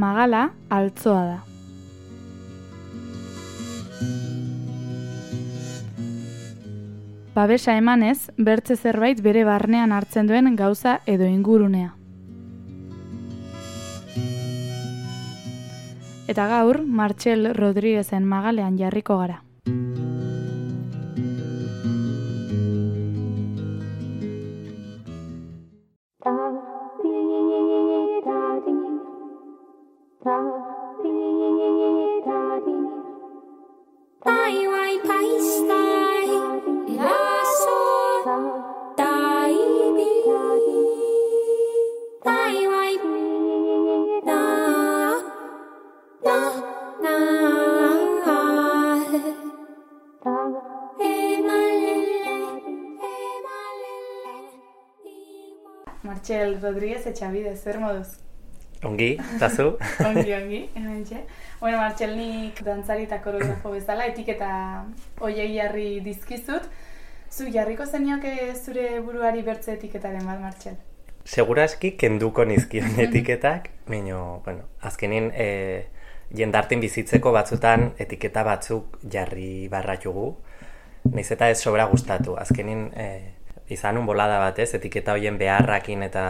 magala altzoa da. Babesa emanez, bertze zerbait bere barnean hartzen duen gauza edo ingurunea. Eta gaur, Martxel Rodriguezen magalean jarriko gara. Martxel Rodriguez Etxabide, zer moduz? Ongi, eta zu? ongi, hementxe. Bueno, Martxel, nik dantzari eta koreografo bezala etiketa hoiei jarri dizkizut. Zu jarriko zenioke zure buruari bertze etiketaren bat, Martxel? Seguraski kenduko nizkion etiketak, baina, bueno, azkenin jendartin bizitzeko batzutan etiketa batzuk jarri barratugu. Naiz eta ez sobra gustatu, azkenin izan un bolada batez, etiketa hoien beharrakin eta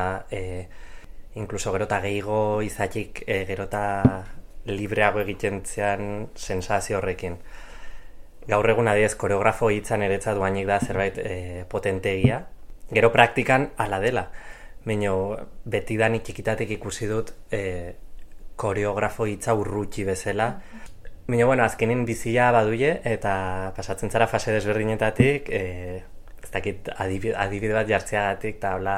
inkluso gerota gehiago izatik gerota libreago egiten zean sensazio horrekin. Gaur egun adiez koreografo hitzan eretzat duanik da zerbait potentegia. Gero praktikan ala dela. Baina betidanik txikitatik ikusi dut koreografo hitza urrutxi bezala. Baina, bueno, azkenin bizia baduie eta pasatzen zara fase desberdinetatik, ez dakit adibide bat jartzeagatik eta hola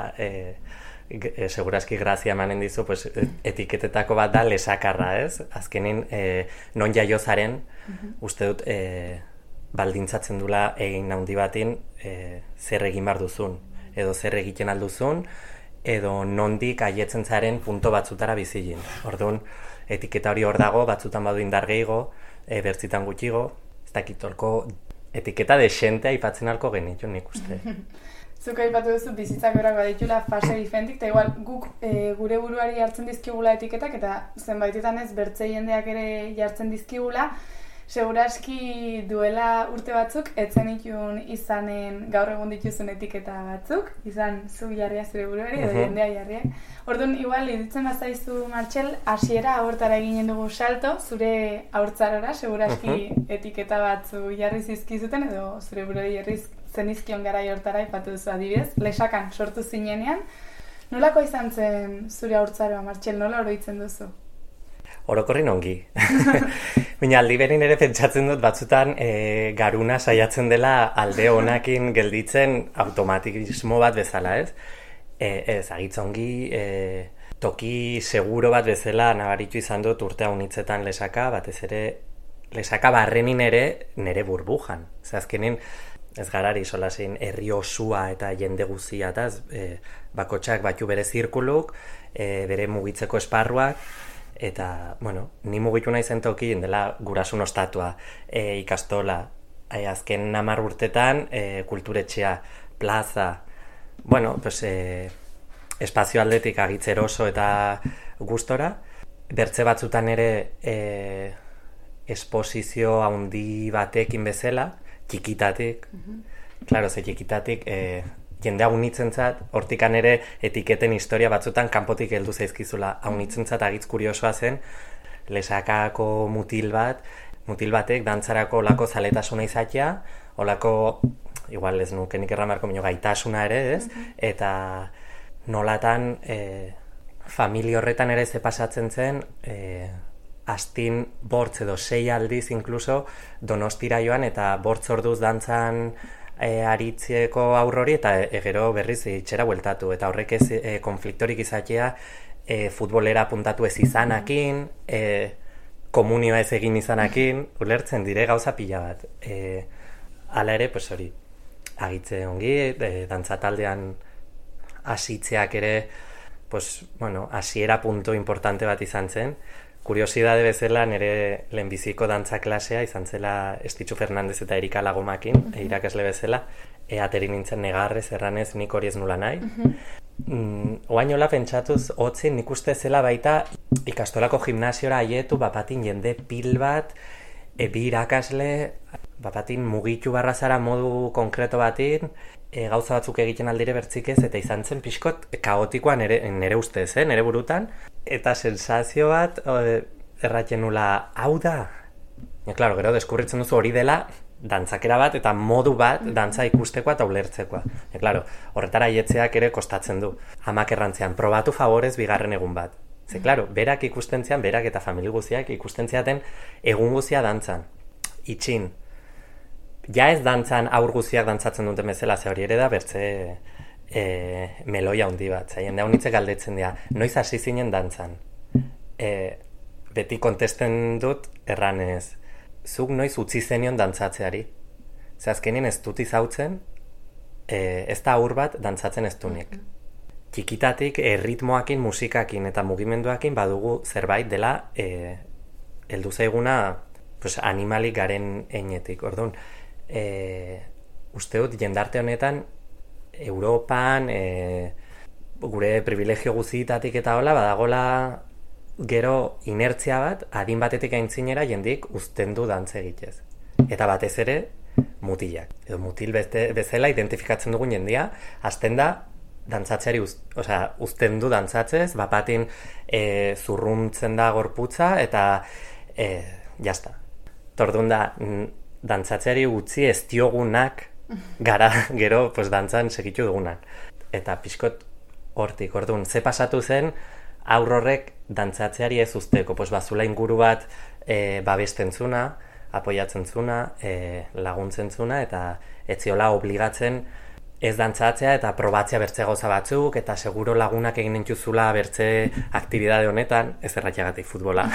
seguraski grazia emanen dizu, pues, etiketetako bat da lesakarra, ez? Azkenin non jaiozaren uste dut baldintzatzen dula egin handi batin zer egin behar duzun, edo zer egiten alduzun, edo nondik aietzen zaren punto batzutara bizilin. Orduan, etiketa hori hor dago, batzutan badu indar gehiago, bertzitan gutxigo, ez dakitolko etiketa desentea aipatzen halko genitu nik uste. Zuk aipatu duzu bizitzak berak baditula fase diferentik, eta igual guk gure buruari jartzen dizkigula etiketak, eta zenbaitetan ez bertze jendeak ere jartzen dizkigula, seguraski duela urte batzuk, etzen itun izanen gaur egun dituzun etiketa batzuk, izan zu jarria zure buruari, edo jendea jarria. Orduan, igual, iruditzen bazaizu, Martxel, hasiera hortara eginen dugu salto, zure haurtzarora, seguraski etiketa batzu jarri zizkizuten, edo zure buruari jarri zenizkion gara hortara ipatu duzu adibidez, lesakan sortu zinenean. Nolako izan zen zure haurtzaroa, Martxel, nola oroitzen duzu? Orokorrin ongi. Baina aldi berin ere pentsatzen dut batzutan garuna saiatzen dela alde honakin gelditzen automatismo bat bezala, ez? Ez, agitza ongi, toki seguro bat bezala nabaritu izan dut urte haunitzetan lesaka, batez ere lesaka barrenin ere nere burbujan. Azkenin ez garari solasin herri osua eta jende guzia, eta bakotxak batu bere zirkuluk, bere mugitzeko esparruak, eta, bueno, ni mugitu nahi zen toki dela gurasun ostatua, ikastola, azken 10 urtetan, kulturetxea, plaza, bueno, pues, espazio aldetik agitzeroso eta gustora, bertze batzutan ere esposizio handi batekin bezala, txikitatik, klaro, ze txikitatik, jende haunitzen zat, hortikan ere etiketen historia batzutan kanpotik heldu zaizkizula. Haunitzen zat agitz kuriosoa zen, lesakako mutil batek dantzarako olako zaletasuna izatea, olako, igual ez nuke nik erramarko minio gaitasuna ere, ez? Eta nolatan familia horretan ere ze pasatzen zen, astin bortz edo 6 aldiz inkluso Donostira joan eta bortz orduz dantzan aritzeko aurrori eta gero berriz itxera bueltatu, eta horrek ez konfliktorik izatea futbolera puntatu ez izanakin, komunioa ez egin izanakin, ulertzen dire gauza pila bat. Hala ere, pues hori, agitze ongi, dantzataldean hasitzeak ere, pues, bueno, hasiera punto importante bat izan zen, kuriosidade bezala nire lehenbiziko dantza klasea izan zela Estitxu Fernandez eta Erika Lagomakin, irakasle bezala, ateri nintzen negarrez, erranez, nik hori ez nula nahi. Oainola pentsatuz, hotzin nik uste zela baita ikastolako gimnasiora aietu, bapatin jende pil bat, bi irakasle, bapatin mugitu barrazara modu konkreto batin, gauza batzuk egiten aldire bertzikez, eta izan zen pixkot kaotikoa nere ustez, nere burutan, eta sensazio bat erratzen nula, hau da? Klaro, gero deskurritzen duzu hori dela, dantzakera bat eta modu bat dantza ikustekoa eta ulertzekoa. Klaro, horretara aietzeak ere kostatzen du. Amak errantzean, probatu favorez bigarren egun bat. Ze, klaro, berak ikusten zian, berak eta famili guziak ikusten ziaten egun guzia dantzan. Itxin. Ja ez dantzan aur guziak dantzatzen duten bezala, ze hori ere da bertze meloia handi bat. Jende honitze galdetzen dira, noiz hasi zinen dantzan? Beti kontesten dut erranez, zuk noiz utzi zenion dantzatzeari. Ze azkenin ez dut izautzen, ez da aur bat dantzatzen ez dunik. Txikitatik ritmoakin, musikakin eta mugimenduakin badugu zerbait dela heldu zaiguna animalik garen einetik. Orduan, uste dut jendarte honetan Europan gure privilegio guztietatik eta hola badagola gero inertzia bat, adin batetik aintzinera jendik uzten du dantza egitez. Eta batez ere, mutilak. Edo mutil bezala identifikatzen dugun jendia, hasten da dantzatzeari uzten du dantzatzez, bapatin zurruntzen da gorputza, eta jazta. Tordun da, dantzatzeari utzi ez diogunak gara gero dantzan segitu dugunak. Eta pixkot hortik, orduan, ze pasatu zen, aurrorrek dantzatzeari ez usteko, bazula inguru bat babesten zuna, apoiatzen zuna, laguntzen zuna, eta etziola obligatzen ez dantzatzea eta probatzea bertze gauza batzuk, eta seguro lagunak egin entuzula bertze aktibidade honetan, ez erratiagatik futbola.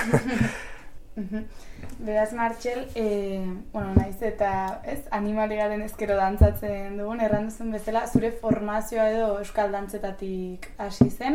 Beraz, Martxel, naiz eta animaligaren ezkero dantzatzen dugun, erran duzun bezala, zure formazioa edo euskal dantzetatik hasi zen.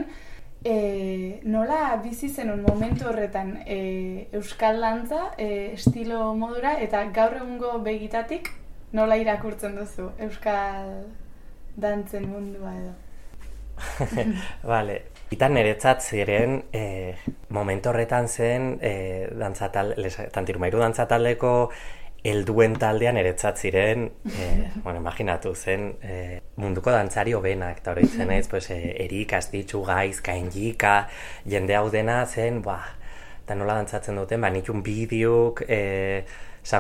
Nola bizi zenun momentu horretan euskal dantza, estilo modura, eta gaur egungo begitatik nola irakurtzen duzu euskal dantzen mundua edo? Vale. Eta niretzat ziren momentu horretan zen Tantirumairu dantzataldeko helduen taldean niretzat ziren, imaginatu zen munduko dantzari hobenak, eta horretzen ez, Erik, Astitxu, Gaiz, Kainjika, jende hau dena zen, eta nola dantzatzen duten, nitun bideok, San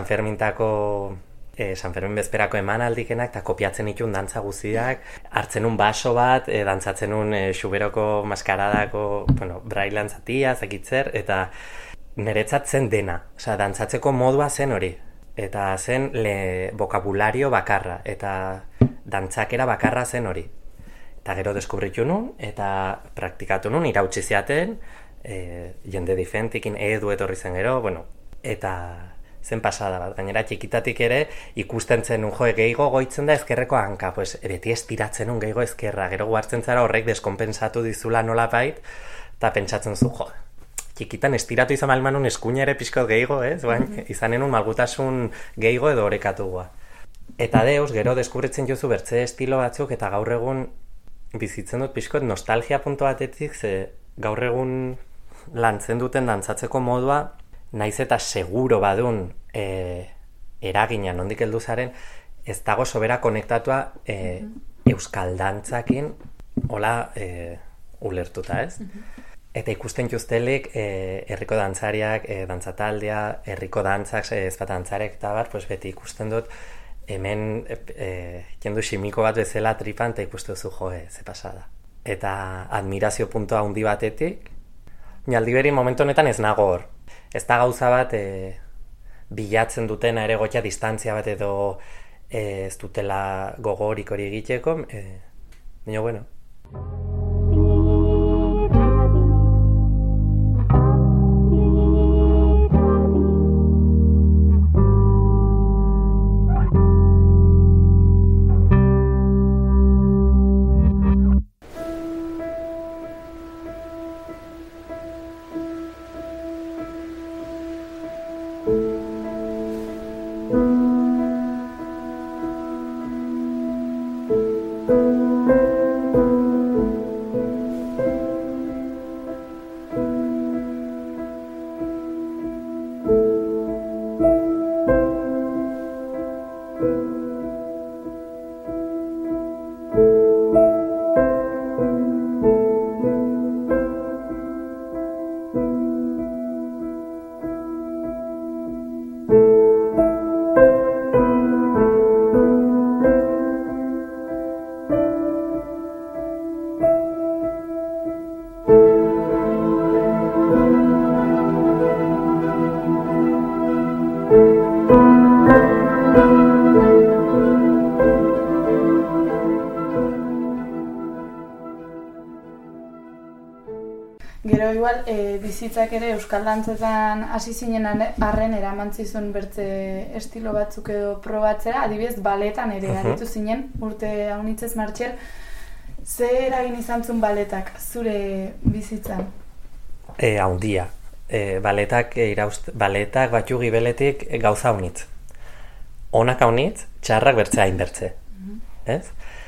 Fermin bezperako emanaldikenak, eta kopiatzen itun dantza guztiak, hartzen un baso bat, dantzatzen un xuberoko maskaradako, brailan zatia, zakitzer, eta niretzat zen dena, dantzatzeko modua zen hori. Eta zen bokabulario bakarra, eta dantzakera bakarra zen hori. Eta gero deskubritu nun, eta praktikatu nun, irautsi ziaten, jende difentikin edu etorri zen gero, eta zen pasada bat. Gainera txikitatik ere ikusten zen nun, gehiago goitzen da ezkerreko hanka, beti estiratzen nun gehiago ezkerra, gero guartzen zara horrek deskompensatu dizula nolapait, eta pentsatzen zu, txikitan estiratu izan malmanun eskuina ere pixkot gehiago, izanen un malgutasun gehiago edo horekatua. Eta deus, gero deskubritzen jozu bertze estilo batzuk, eta gaur egun bizitzen dut pixkot nostalgia puntu batetik, ze gaur egun lantzen duten dantzatzeko modua, naiz eta seguro badun eragina nondik heldu zaren, ez dago sobera konektatua euskal dantzakin hola ulertuta, ez? Eta ikusten juztelik herriko dantzariak, dantzataldea, herriko dantzak, ezbat dantzarek eta bar, beti ikusten dut hemen jendu ximiko bat bezala tripan, eta ikusten duzu ze pasada. Eta admirazio puntua handi batetik, Aldiberi momentu honetan ez nago hor. Ez da gauza bat bilatzen dutena ere gotia distantzia bat edo ez dutela gogorik hori egiteko, baina bueno. Gero igual, bizitzak ere euskal dantzetan hasi zinen arren eraman zizun bertze estilo batzuk edo probatzera, adibidez baletan ere aritu zinen, urte haunitzez Martxel, ze eragin izan zuen baletak zure bizitzan? Haundia. Baletak batzu gibeletik gauza haunitz. Onak haunitz, txarrak bertzea hainbertze. Ez?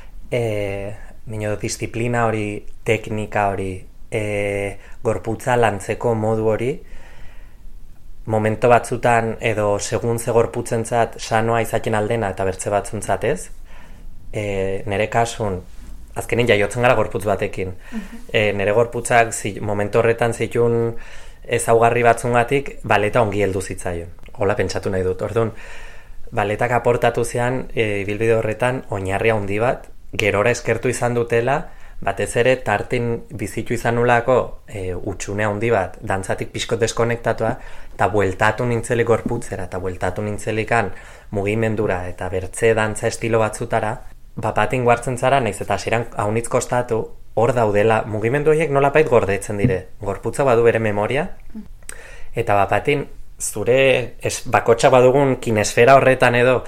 Mino disiplina hori, teknika hori, gorputza lantzeko modu hori, momento batzutan edo segun ze gorputzentzat sanoa izaten aldena eta bertze batzuntzat ez, nire kasun, azkenin jaiotzen gara gorputz batekin, nire gorputzak momentu horretan zituen ezaugarri batzungatik baleta ongi heldu zitzaion, hola pentsatu nahi dut, orduan, baletak aportatu zean, ibilbide horretan, oinarria handi bat, gerora eskertu izan dutela, batez ere tartin bizitu izan nulako utxune handi bat, dantzatik pixkot deskonektatua, eta bueltatu nintzelik gorputzera, eta bueltatu nintzelikan mugimendura, eta bertze dantza estilo batzutara, bapatin guartzen zara, nahiz eta hasieran haunitz kostatu, hor daudela, mugimendu horiek nolapait gordetzen dire, gorputza badu bere memoria, eta bapatin zure bakotxak badugun kinesfera horretan edo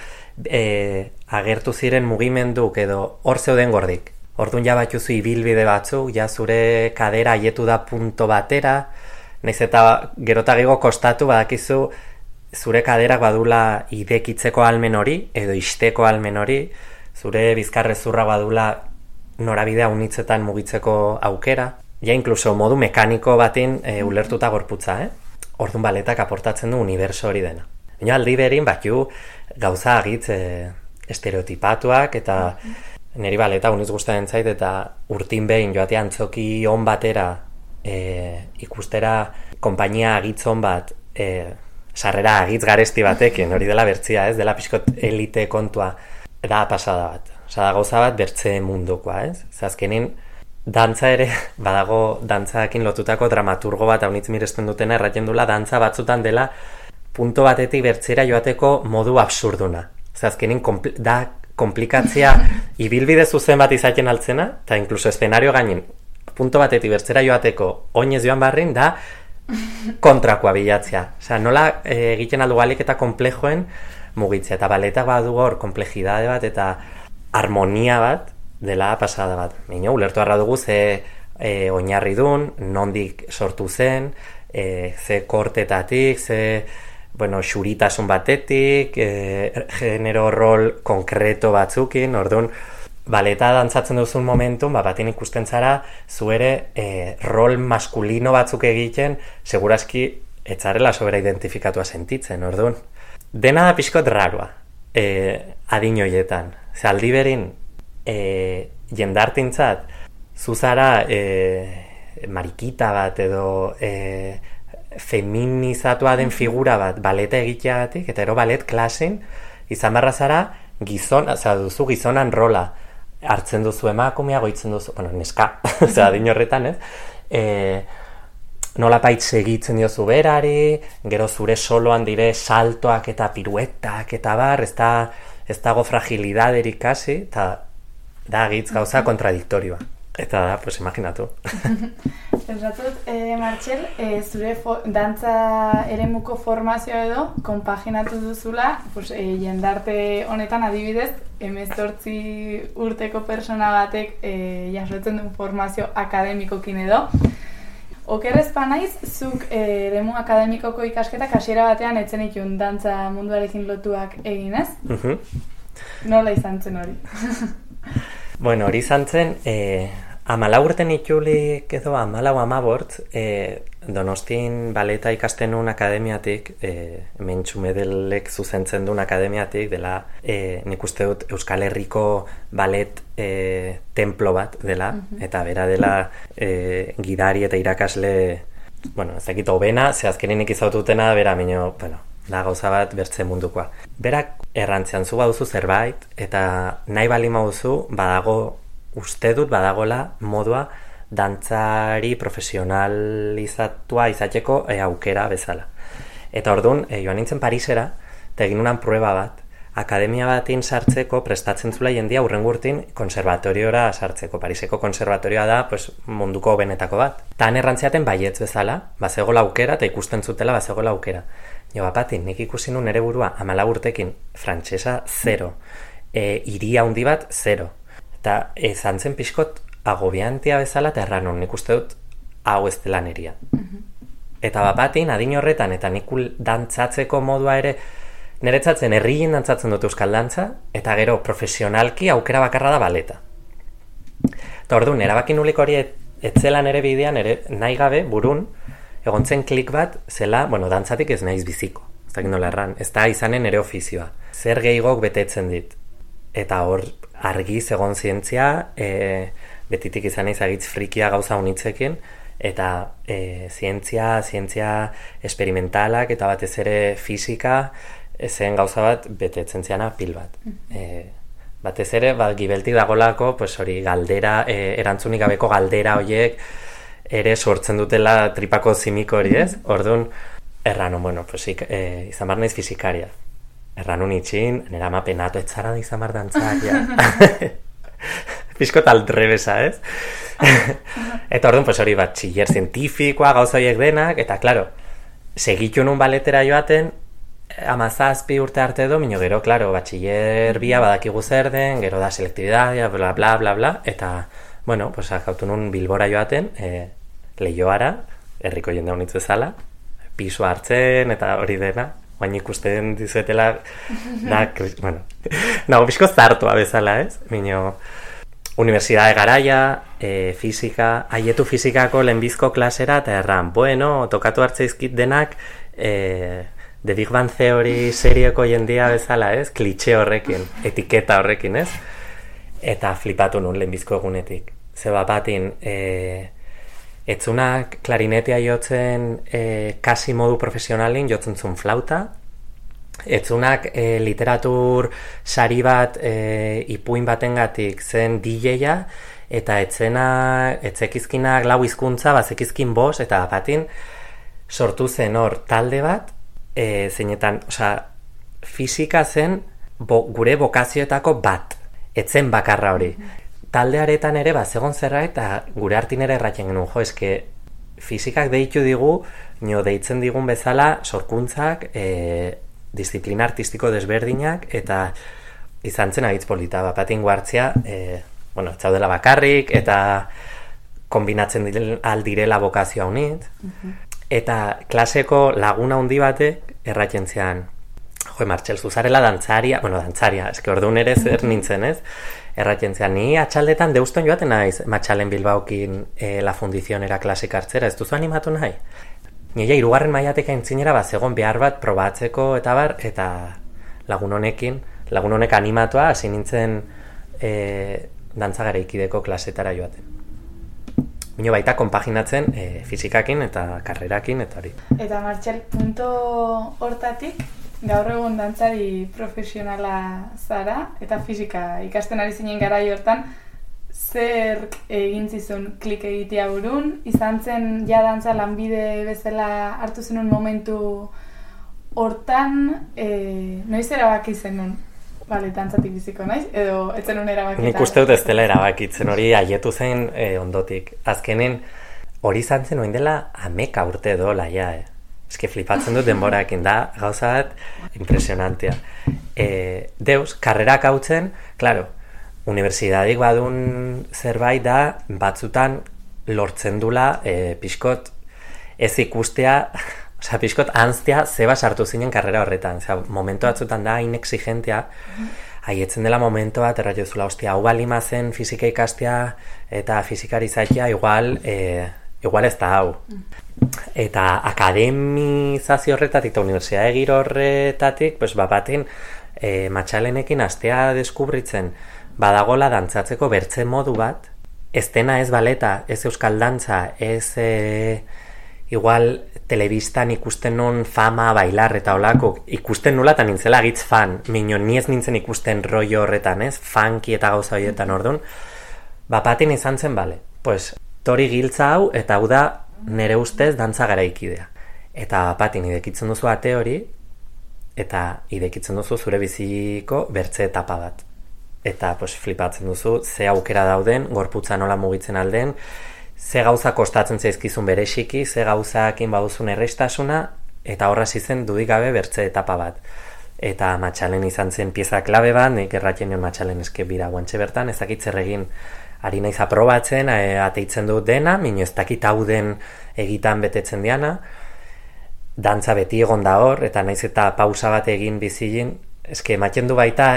agertu ziren mugimenduk edo hor zeuden gordik. Orduan ja batzuzu ibilbide batzuk, ja zure kadera haietu da punto batera, nahiz eta gerotagigo kostatu badakizu zure kaderak badula idekitzeko ahalmen hori, edo isteko ahalmen hori, zure bizkarrezurra badula norabidea unitzetan mugitzeko aukera, ja inkluso modu mekaniko batin ulertuta gorputza, Orduan baletak aportatzen du uniberso hori dena. Baina aldi berin batzu gauza agitz estereotipatuak eta niri baleta uniz gustatzen zait eta urtin behin joatea antzoki on batera ikustera konpainia agitzon bat sarrera agitz garesti batekin, hori dela bertzia, ez? Dela pixkot elite kontua, da pasada bat. Osa da gauza bat bertze mundukoa, ez? Azkenin dantza ere, badago dantzakin lotutako dramaturgo bat haunitz miresten dutena erraten dula, dantza batzutan dela punto batetik bertzera joateko modu absurduna. Azkenin da komplikatzia ibilbide zuzen bat izaten altzena, eta inkluso eszenario gainin punto batetik bertzera joateko oinez joan barrin da kontrakoa bilatzea. Osea, nola egiten aldu galik eta komplejoen mugitzea, eta baletak badu hor komplejidade bat eta harmonia bat dela pasada bat. Mino, ulertu harra dugu ze oinarri dun, nondik sortu zen, ze kortetatik, ze xuritasun batetik, genero rol konkreto batzukin, orduan, baleta dantzatzen duzun momentun, batin ikusten zara, zuere rol maskulino batzuk egiten, seguraski etzarela sobera identifikatua sentitzen, orduan. Dena da pixkot raroa, adin hoietan. Ze aldi berin, jendartintzat, zuzara marikita bat edo feminizatua den figura bat baleta egiteagatik, eta ero balet klasen izan barra zara duzu gizonan rola hartzen duzu emakumea, goitzen duzu, neska, adin horretan, nolapait segitzen diozu berari, gero zure soloan dire saltoak eta piruetak eta bar, ez dago fragilidaderik kasi, eta da gitz gauza kontradiktorioa. Eta da, pues imaginatu. Pensatut, Martxel, zure dantza eremuko formazioa edo konpaginatu duzula, jendarte honetan adibidez, 18 urteko persona batek jasotzen duen formazio akademikokin edo. Okerrezpa naiz, zuk eremu akademikoko ikasketak hasiera batean etzen itun dantza munduarekin lotuak egin, ez? Nola izan zen hori? Bueno, hori izan zen, 14 urten itulik edo 14 Donostin baleta ikasten nuen akademiatik, hemen Txumedelek zuzentzen duen akademiatik, dela nik uste dut Euskal Herriko balet templo bat dela, eta bera dela gidari eta irakasle, bueno, ez dakit hobena, ze azkenenik izaututena, bera minio, bueno, da gauza bat bertze mundukoa. Berak errantzean zu baduzu zerbait, eta nahi bali mauzu, uste dut badagola modua dantzari profesionalizatua izateko aukera bezala. Eta orduan, joan nintzen Parisera, eta egin unan prueba bat, akademia batin sartzeko prestatzen zula jendia hurrengurtin konservatoriora sartzeko. Pariseko konservatorioa da pues, munduko benetako bat. Tan errantziaten baietz bezala, bazegola aukera, eta ikusten zutela bazegola aukera. Jo bapatin, nik ikusi nun nere burua 14 urtekin, frantsesa 0, hiria handi bat 0. Eta izan zen pixkot agobiantia bezala eta erranon, nik uste dut hau ez dela neria. Eta bapatin, adin horretan, eta nik dantzatzeko modua ere, niretzatzen herrien dantzatzen dut euskal dantza, eta gero profesionalki aukera bakarra da baleta. Eta orduan, erabakin nulik hori etzela nere bidean, nahi gabe, burun, egon zen klik bat, zela, bueno, dantzatik ez naiz biziko. Ez dakit nola erran, ez da izanen ere ofizioa. Zer gehigok betetzen dit. Eta hor, argiz egon zientzia, betitik izan naiz agitz frikia gauza unitzekin, eta zientzia esperimentalak eta batez ere fisika, zen gauza bat betetzen ziana pil bat. Batez ere, gibeltik dagolako, pues hori galdera, erantzunik gabeko galdera horiek, ere sortzen dutela tripako zimiko hori ez, orduan, erranon, bueno, pues, izan bar naiz fisikaria. Erranun itxin, nera ama penatu etzara da izan bar dantzakia. Piskot aldrebesa, ez? Eta orduan, pues hori bat, txiller zientifikoa, gauza horiek denak, eta, klaro, segitu nun baletera joaten, 17 urte arte edo, minio gero, klaro, batxiller bia badakigu zer den, gero da selektibidadia, bla, bla, bla, bla, eta, bueno, pues akautu nun Bilbora joaten, Leioara, herriko jende honitzu ezala, pisu hartzen, eta hori dena, baina ikusten dizuetela, bueno, nago pixko zartua bezala, ez? Minio, Universidade Garaia, fisika, haietu fisikako lehenbizko klasera, eta erran, bueno, tokatu hartzeizkit denak, The Big Bang Theory serieko jendia bezala, ez? Klitxe horrekin, etiketa horrekin, ez? Eta flipatu nun lehenbizko egunetik. Zeba batin, etzunak klarinetea jotzen kasi modu profesionalin jotzen zuen flauta, etzunak literatur sari bat ipuin batengatik zen DJ-a, eta etzekizkinak lau hizkuntza, bazekizkin bos, eta batin sortu zen hor talde bat, zeinetan, fisika zen gure bokazioetako bat, etzen bakarra hori. Taldearetan ere, zegoen zerra eta gure hartin ere erratzen genuen, eske fisikak deitu digu, deitzen digun bezala, sorkuntzak, disiplina artistiko desberdinak, eta izan zen agitz polita, bapatin guartzia, bueno, etxaudela bakarrik, eta kombinatzen aldirela bokazioa unit, eta klaseko laguna handi batek erratzen zean, Martxel, zuzarela dantzaria, eske orduan ere zer nintzen, ez? Erratzen zean, ni atxaldetan deuston joaten naiz Matxalen Bilbaokin la fundizionera klasik hartzera, ez duzu animatu nahi? Nire hirugarren mailatek aintzinera zegoen behar bat probatzeko eta bar, eta lagun honek animatua hasi nintzen dantzagaraikideko klasetara joaten. Bino baita konpaginatzen fizikakin eta karrerakin eta hori. Eta Martxel, punto hortatik, gaur egun dantzari profesionala zara, eta fisika ikasten ari zinen garai hortan, zer egin zizun klik egitea burun, izan zen ja dantza lanbide bezala hartu zenun momentu hortan, noiz erabaki zenun? Bale, dantzatik biziko naiz, edo etzen un erabakita? Nik uste dut ez dela erabakitzen, hori aietu zen ondotik. Azkenen, hori izan zen oin dela 11 urte dola, ja, eske flipatzen dut denborakin da, gauza bat, impresionantea. Deus, karrerak hautzen, klaro, unibertsitatik badun zerbait da, batzutan lortzen dula, pixkot ez ikustea, pixkot anztea zeba sartu zinen karrera horretan. Momentu batzutan da hain exigentea, haietzen dela momento bat, erratiozula, hostia, hau balima zen fizika ikastea eta fizikari zaitea, igual ez da hau. Eta akademizazio horretatik eta unibertsitate giro horretatik, pues, bapatin Matxalenekin astea deskubritzen badagola dantzatzeko bertze modu bat, ez dena, ez baleta, ez euskal dantza, ez igual telebistan ikusten nun fama, bailar eta olako, ikusten nula eta nintzela gitz fan, ni ez nintzen ikusten rollo horretan, ez, funky eta gauza horietan orduan, bapatin izan zen, bale, pues, tori giltza hau, eta hau da nere ustez dantza garaikidea. Eta bapatin idekitzen duzu ate hori, eta idekitzen duzu zure biziko bertze etapa bat. Eta pues, flipatzen duzu, ze aukera dauden, gorputza nola mugitzen alden, ze gauza kostatzen zaizkizun berexiki, ze gauzakin baduzun errestasuna, eta horra zen dudik gabe bertze etapa bat. Eta Matxalen izan zen pieza klabe bat, nik erratien nion Matxalen eske bira guantxe bertan, ez dakit zer egin ari naiz aprobatzen, ateitzen dut dena, minu ez dakit hau den egitan betetzen diana, dantza beti egon da hor, eta naiz eta pausa bat egin bizilin, eske ematen du baita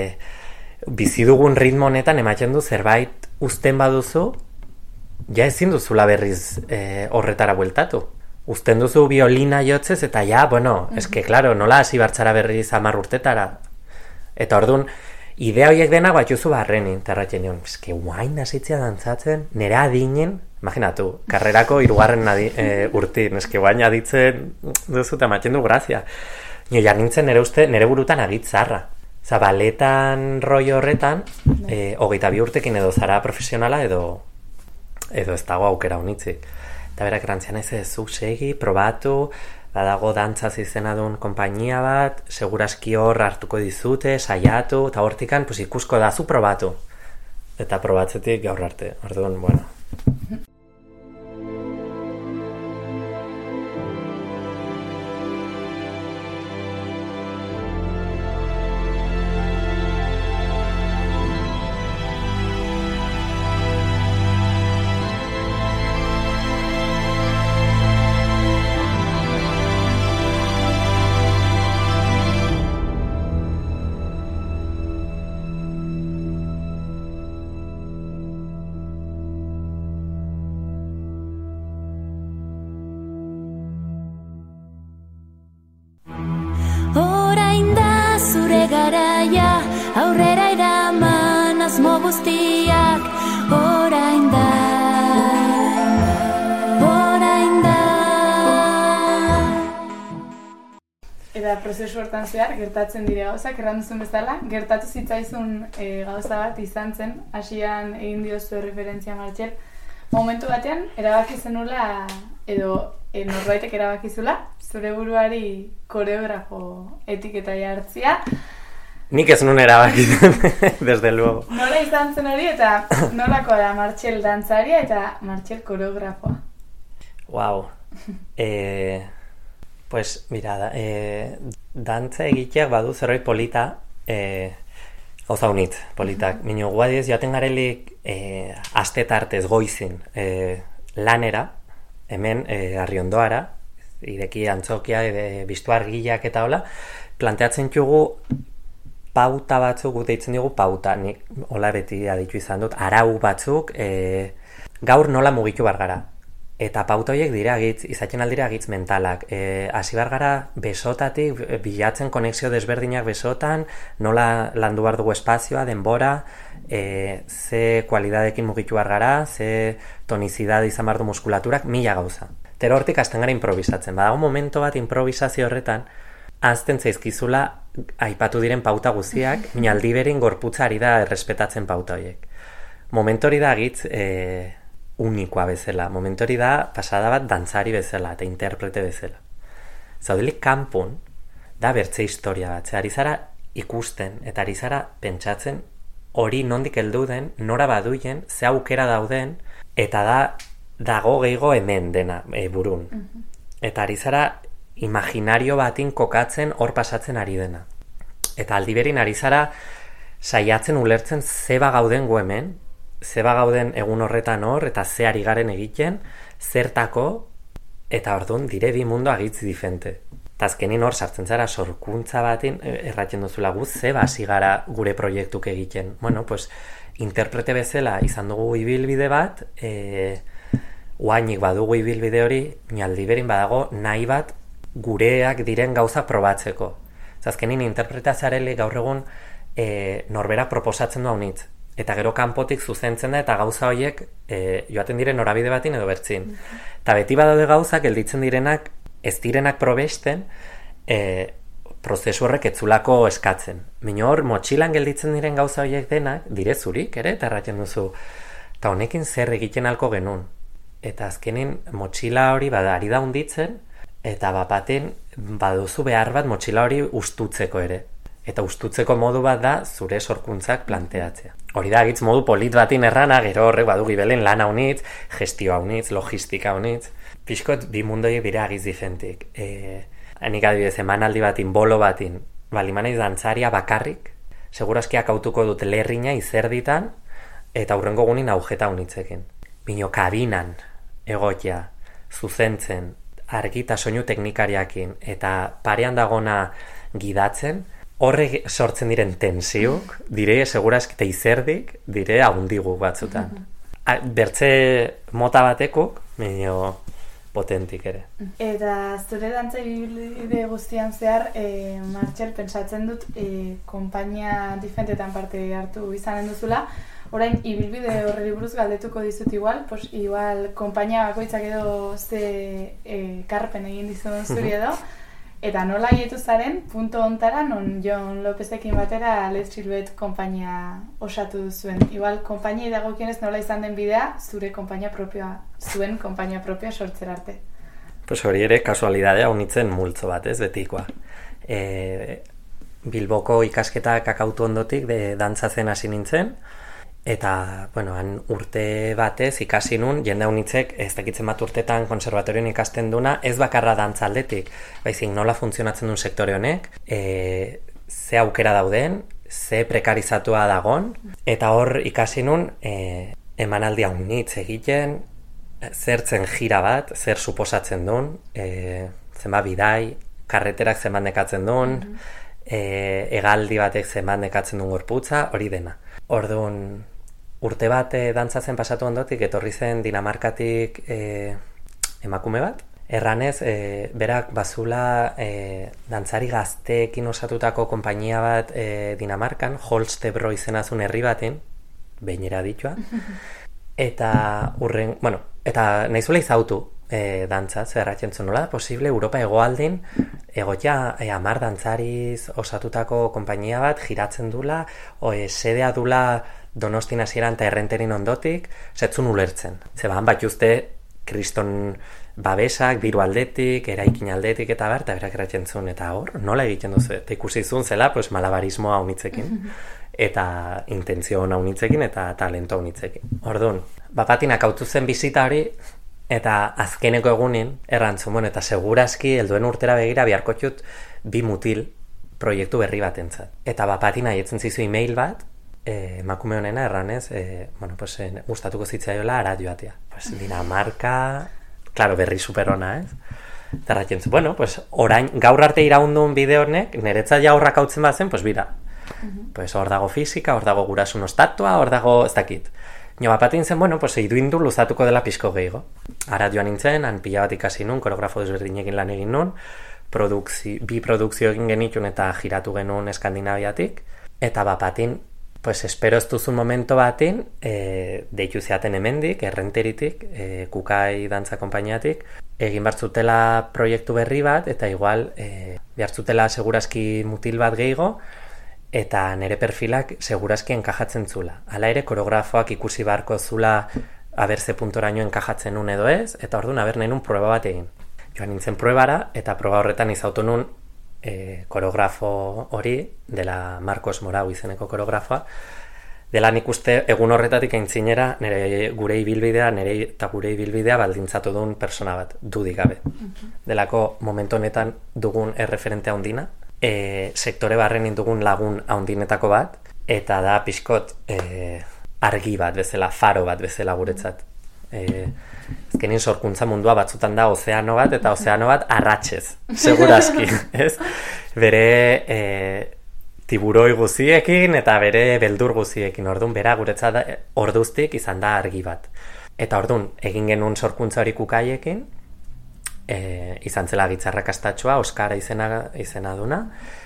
bizi dugun ritmo honetan ematen du zerbait uzten baduzu, ja ezin duzula berriz horretara bueltatu. Uzten duzu biolina jotzez eta ja, bueno, eske, klaro, nola hasi bartzara berriz 10 urtetara. Eta orduan, idea horiek denak bat juzu barrenin, eta erratzen nion, eske, guain hasitzea dantzatzen, nire adinen, imaginatu, karrerako 3. Urtin, eske, guain aditzen duzu eta ematen du grazia. Nio, ja nintzen nire burutan agitzarra. Baletan rollo horretan, 22 urtekin edo zara profesionala edo ez dago aukera honitzik. Eta berak erantzian ez zuk segi, probatu, badago dantzaz izena duen konpainia bat, seguraski hor hartuko dizute, saiatu, eta hortikan pues, ikusko dazu probatu. Eta probatzetik gaur arte. Orduan, bueno. Aurrera iraman asmo guztiak orain da. Eta prozesu hortan zehar gertatzen dire gauzak, erran duzun bezala, gertatu zitzaizun gauza bat izan zen, hasian egin diozu referentzia Martxel, momentu batean erabaki zenula edo norbaitek erabakizula, zure buruari koreografo etiketa jartzia. Nik ez nun erabakitzen, desde luego. Nola izan zen hori eta nolako da Martxel dantzaria eta Martxel koreografoa? Wow. Pues, mira, dantza egiteak badu zerbait polita, gauza unit, politak. Mino guadiez, joaten garelik aste tartez goizin lanera, hemen Arriondoara, ireki antzokia, biztu argiak eta hola, planteatzen txugu pauta batzuk, gute ditzen dugu pauta, nik hola beti aditu izan dut, arau batzuk, gaur nola mugitu bargara. Eta pauta horiek dira agitz, izaten aldira agitz mentalak. Hasi bargara besotatik, bilatzen konexio desberdinak besotan, nola landu bar dugu espazioa, denbora, ze kualidadekin mugitu bargara, ze tonizidad izan bar du muskulaturak, mila gauza. Tero hortik hasten gara improvisatzen. Badago momento bat improvisazio horretan, azten zaizkizula aipatu diren pauta guztiak, mina aldi berin gorputza ari da errespetatzen pauta horiek. Momentu hori da agitz unikoa bezala. Momentu hori da pasada bat dantzari bezala eta interprete bezala. Zaudelik kanpun da bertze historia bat. Ari zara ikusten eta ari zara pentsatzen hori nondik heldu den, nora baduien, ze aukera dauden, eta dago gehiago hemen dena burun. Eta ari zara imaginario batin kokatzen hor pasatzen ari dena. Eta aldiberin ari zara saiatzen ulertzen zeba gauden gu hemen, zeba gauden egun horretan hor, eta ze ari garen egiten, zertako, eta orduan dire bi mundu agitz difente. Eta azkenin hor sartzen zara sorkuntza batin, erratzen duzula ze hasi gara gure proiektuk egiten. Bueno, pues, interprete bezala izan dugu ibilbide bat, oainik badugu ibilbide hori, aldi berin badago nahi bat gureak diren gauza probatzeko. Azkenin interpretazareli gaur egun norbera proposatzen du haunitz. Eta gero kanpotik zuzentzen da eta gauza horiek joaten diren norabide batin edo bertzin. Eta beti badaude gauzak gelditzen direnak, ez direnak probesten, prozesu horrek etzulako eskatzen. Baina hor, motxilan gelditzen diren gauza horiek denak, dire zurik, ere, eta erraten duzu, eta honekin zer egiten halko genuen. Eta azkenin motxila hori ari da hunditzen, eta bapaten baduzu behar bat motxila hori ustutzeko ere. Eta ustutzeko modu bat da zure sorkuntzak planteatzea. Hori da agitz modu polit batin errana, gero horrek badu gibelen lana honitz, gestioa honitz, logistika honitz. Pixkot, bi mundoiek dira agiz difentik. Nik adibidez, emanaldi batin, bolo batin, balimanaiz dantzaria bakarrik, seguraskiak autuko dut lerrina izerditan, eta hurrengo gunin aujeta honitzekin. Bino kabinan, egotia, zuzentzen, argi eta soinu teknikariakin, eta parean dagona gidatzen, horrek sortzen diren tensiuk, dire seguraski eta izerdik, dire ahundigu batzutan. Bertze mota batekuk, baino potentik ere. Eta zure dantza ibilbide guztian zehar, Martxel, pentsatzen dut, konpainia difentetan parte hartu izanen duzula, orain ibilbide horreri buruz galdetuko dizut igual konpainia bakoitzak edo ze karpen egin dizun zuri edo, eta nola hietu zaren, punto ontara, non Jon Lopezekin batera Let's Silhouette konpainia osatu duzuen. Igual, konpainia dagokienez nola izan den bidea, zuen konpainia propioa sortzer arte. Pues hori ere, kasualidadea unitzen multzo bat, ez, betikoa. Bilboko ikasketak akautu ondotik dantzatzen hasi nintzen, eta, bueno, han urte batez ikasi nun, jende unitzek, ez dakitzen bat urtetan konservatorioan ikasten duna, ez bakarra dantza aldetik, baizik nola funtzionatzen duen sektore honek, ze aukera dauden, ze prekarizatua dagon, eta hor ikasi nun, emanaldi unitz egiten, zertzen jira bat, zer suposatzen duen, zenbat bidai, karreterak zenbat nekatzen duen, hegaldi batek zenbat nekatzen duen gorputza, hori dena. Orduan, urte bat dantzatzen pasatu ondotik, etorri zen Dinamarkatik emakume bat. Erranez, berak bazula dantzari gazteekin osatutako konpainia bat Dinamarkan, Holstebro izenazun herri baten, behinera ditua. Eta nahi zuela izautu dantza, zerratzen zuen, nola da posible Europa hegoaldin egotia 10 dantzariz osatutako konpainia bat giratzen dula, sedea dula Donostin hasieran eta Errenterin ondotik, zetzun ulertzen. Zeban bat juzte kriston babesak, diru aldetik, eraikin aldetik eta bar, eta berak eratzen zuen, eta hor, nola egiten duzu? Eta ikusi zuen zela, pues, malabarismoa unitzekin, eta intentzio hona unitzekin, eta talento unitzekin. Orduan, bapatinak autu zen bizita hori, eta azkeneko egunin, errantzun, eta segurazki, helduen urtera begira, beharko txut, 2 mutil proiektu berri batentzat. Eta bapatina jetzen zizu e-mail bat, emakume honena erranez, gustatuko zitzaiola ara joatea. Dinamarka, claro, berri superona, ez? Eta erratzen zu, orain, gaur arte iraundun bide honek, niretzat jaurrak hautzen bazen, bira. Hor dago fisika, hor dago gurasun ostatua, hor dago, ez dakit. Nio bapatin zen, iduindu luzatuko dela pixko gehiago. Ara joan nintzen, han pila bat ikasi nun, koreografo desberdinekin lan egin nun, bi produkzio egin genitun eta giratu genuen Eskandinaviatik, eta bapatin, espero ez duzun momento batin, deitu zeaten hemendik, Errenteritik, Kukai dantza konpainiatik, egin bartzutela proiektu berri bat, eta igual, behartzutela segurazki mutil bat gehiago, eta nire perfilak segurazki enkajatzen zula. Hala ere, koreografoak ikusi beharko zula aberze puntoraino enkajatzen nun edo ez, eta orduan aber nahi nun prueba bat egin. Joan nintzen pruebara, eta prueba horretan izautu nun koreografo hori, dela Marcos Morau izeneko koreografoa, dela nik uste egun horretatik aintzinera gure ibilbidea baldintzatu duen persona bat, dudik gabe. Delako momentu honetan dugun erreferente handina, sektore barren dugun lagun handinetako bat, eta da pixkot argi bat bezala, faro bat bezala guretzat. Azkenin sorkuntza mundua batzutan da ozeano bat, eta ozeano bat arratsez, segurazki, ez? Bere tiburoi guziekin eta bere beldur guziekin, orduan, bera guretzat orduztik izan da argi bat. Eta orduan, egin genuen sorkuntza hori kukaiekin, izan zela gitzarrakastatxoa, Oskara izena duna,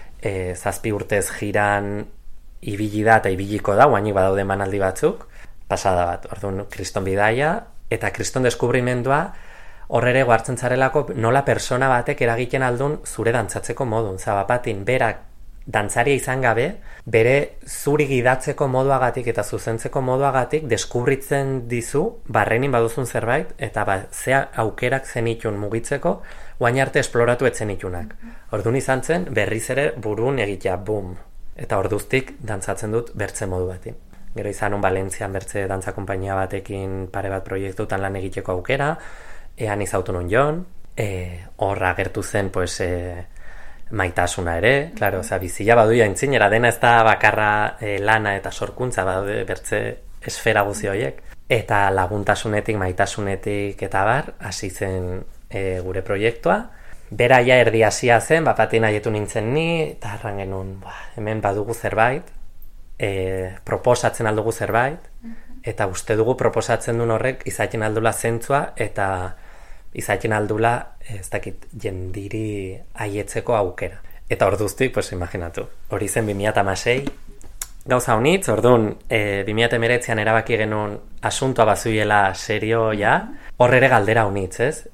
7 urtez jiran ibili da eta ibiliko da, guainik badaude emanaldi batzuk, pasada bat, orduan, kriston bidaia, eta kriston deskubrimendua, horrere hartzen zarelako nola persona batek eragiten aldun zure dantzatzeko modun. Zabapatin, berak dantzaria izan gabe, bere zuri gidatzeko moduagatik eta zuzentzeko moduagatik deskubritzen dizu, barrenin baduzun zerbait, eta zea aukerak zenitun mugitzeko, guain arte esploratu etzenitunak. Orduan izan zen, berriz ere burun egitea, bum. Eta orduztik dantzatzen dut bertze modu bati. Gero izan Valentzian bertze dantza konpainia batekin pare bat proiektutan lan egiteko aukera, ean izautu non jon, horra agertu zen, pues, maitasuna ere, claro, bizia badu jaintzinera, dena ez da bakarra lana eta sorkuntza, badu bertze esfera guzi horiek. Eta laguntasunetik, maitasunetik eta bar, hasi zen gure proiektua. Bera ja erdi hasia zen, bapatin aietu nintzen ni, eta harran genuen, hemen badugu zerbait, proposatzen aldugu zerbait, eta uste dugu proposatzen duen horrek izaiten aldula zentzua, eta izaiten aldula, ez dakit, jendiri aietzeko aukera. Eta orduztik, pues imaginatu, hori zen 2016, gauza honitz, orduan, 2019an erabaki genuen asuntoa bazuiela serio ja, horrere galdera honitz, ez?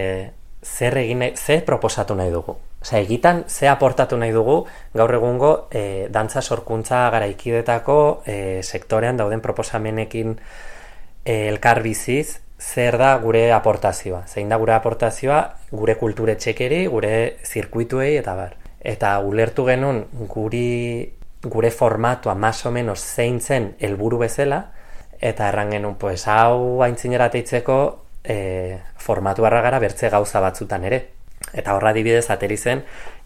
Zer proposatu nahi dugu? Osea, egitan, ze aportatu nahi dugu gaur egungo dantza sorkuntza garaikidetako sektorean dauden proposamenekin elkar biziz, zer da gure aportazioa? Zein da gure aportazioa gure kulturetxekeri, gure zirkuituei eta bar. Eta ulertu genuen gure formatua más o menos zein zen helburu bezala, eta erran genuen, pues, hau aintzinera teitzeko formatu barra gara bertze gauza batzutan ere. Eta horra adibidez ateri zen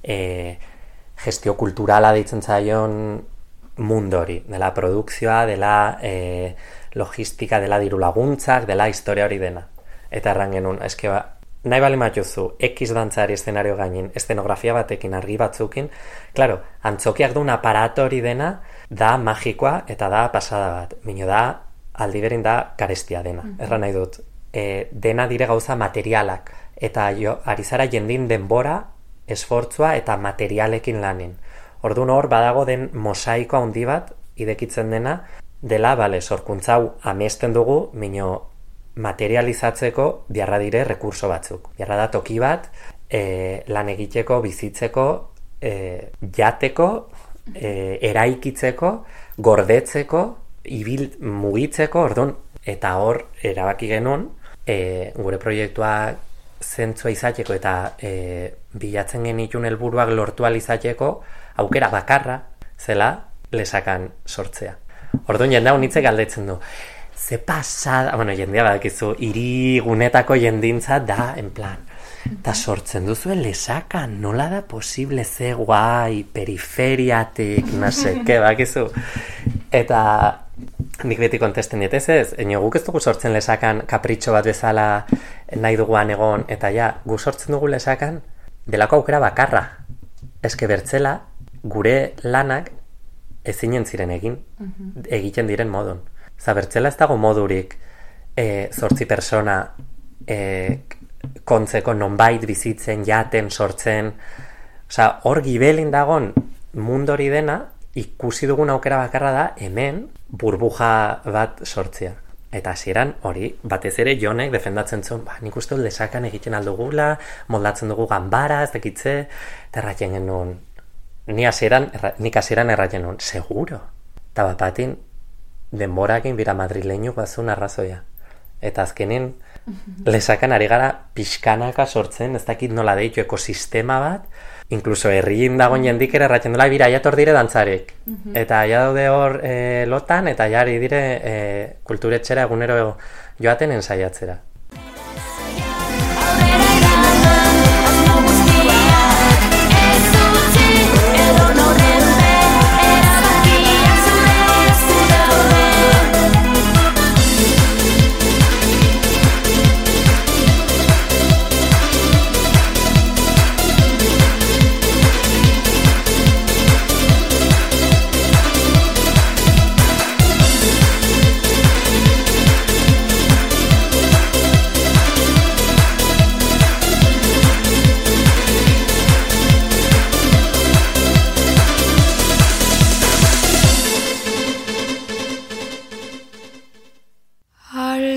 gestio kulturala deitzen zaion mundu hori, dela produkzioa, dela logistika, dela diru laguntzak, dela historia hori dena. Eta erran genuen, eske nahi bali matuzu, X dantzari eszenario gainin, eszenografia batekin, argi batzukin, claro, antzokiak duen aparato hori dena, da magikoa eta da pasada bat. Mino da, aldi berin da karestia dena, erran nahi dut. Dena dire gauza materialak, eta ari zara jendin denbora, esfortzua eta materialekin lanin. Orduan hor badago den mosaiko handi bat idekitzen dela, sorkuntza hau amesten dugu, mino materializatzeko biarra dire rekurso batzuk. Biarra da toki bat, lan egiteko, bizitzeko, jateko, eraikitzeko, gordetzeko, mugitzeko, orduan, eta hor erabaki genuen, gure proiektua zentzua izateko eta bilatzen genitun helburuak lortu ahal izateko aukera bakarra zela lesakan sortzea. Orduan jendea honitze galdetzen du. Ze pasada, jendea badakizu, hirigunetako jendintza da, en plan, eta sortzen duzuen lesakan, nola da posible, ze guai, periferiatik, naseke, badakizu. Eta nik beti kontesten diet, ez, guk ez dugu sortzen lesakan kapritxo bat bezala nahi duguan egon, eta ja, gu sortzen dugu lesakan delako aukera bakarra. Eske bertzela, gure lanak ezinen ziren egiten diren modun. Bertzela ez dago modurik 8 persona kontzeko nonbait bizitzen, jaten, sortzen. Hor gibelin dagon mundu hori dena, ikusi dugun aukera bakarra da hemen burbuja bat sortzea. Eta hasieran hori, batez ere Jonek defendatzen zuen, nik uste dut lesakan egiten aldugula, moldatzen dugu ganbara, ez dakitze, eta erraten genuen, nik hasieran erraten genuen, seguro. Eta bapatin, denborakin bira madrileño bazun arrazoia. Eta azkenin, lesakan ari gara pixkanaka sortzen, ez dakit nola deitu ekosistema bat, inkluso herriin dagoen jendik ere erratzen dela, bira, aiator dire dantzarek. Eta aia daude hor lotan, eta jari dire kulturetxera egunero joaten ensaiatzera.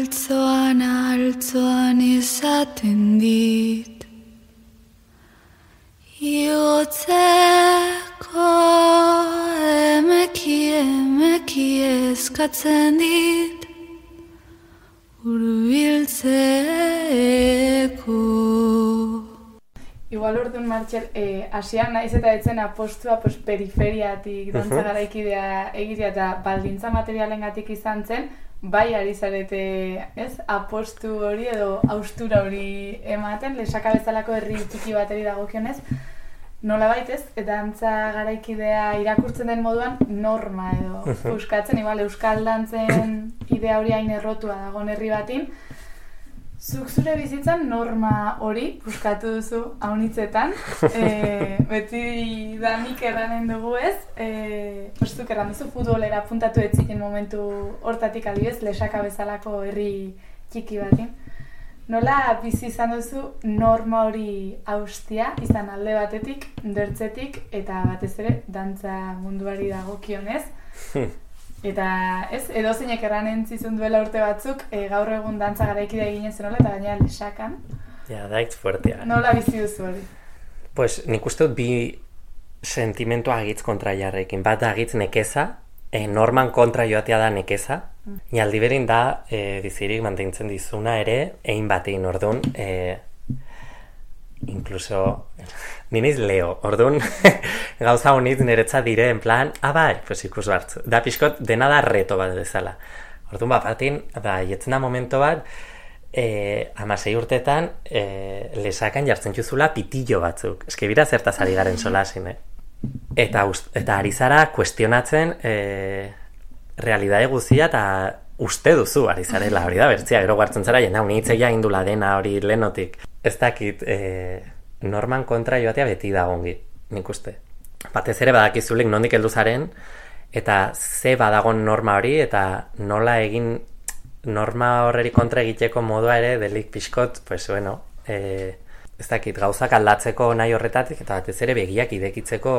altzoan izaten dit Iotzeko emeki eskatzen dit Hurbiltzeko Igual orduan, Martxel, hasian naiz eta etzen apostua periferiatik dantza garaikidea egitea eta baldintza materialengatik izan zen, bai ari zarete, ez, apostu hori edo haustura hori ematen, Lesaka bezalako herri txiki bateri dagokionez, nolabait ez, dantza garaikidea irakurtzen den moduan norma edo puskatzen, igual euskal dantzen idea hori hain errotua dagoen herri batin, zuk zure bizitzan norma hori puskatu duzu haunitzetan, beti danik erranen dugu ez, zuk erran duzu futbolera puntatu etziken momentu hortatik adibidez, Lesaka bezalako herri txiki batin. Nola bizi izan duzu norma hori haustia, izan alde batetik, dertzetik, eta batez ere dantza munduari dagokionez. Eta ez, edozeinek erranen zizun duela urte batzuk, gaur egun dantza garaikidea eginen zen eta gainera Lesakan. Ja, daitz fuertea. Nola bizi duzu hori? Pues nik uste dut bi sentimentu agitz kontra jarrekin. Bat agitz nekeza, norman kontra joatea da nekeza, aldi berin da bizirik mantentzen dizuna ere, egin batein, orduan, inkluso, niniz Leo, orduan, gauza honitz niretza dire, en plan, bai, pues ikus bartzu. Da pixkot, dena da reto bat bezala. Orduan, batin, jetzen da momento bat, 16 urtetan, Lesakan jartzen juzula pitillo batzuk. Eske bira zertaz ari garen solasin, Eta ari zara kuestionatzen realidade guzia eta uste duzu ari zarela, hori da bertzia, gero gartzen zara, jena unitzeia indula dena hori lehenotik. Ez dakit, norman kontra joatea beti dagongi, nik uste. Batez ere badakizulik nondik heldu zaren, eta ze badagon norma hori, eta nola egin norma horreri kontra egiteko modua ere, delik pixkot, pues bueno, ez dakit, gauzak aldatzeko nahi horretatik, eta batez ere begiak idekitzeko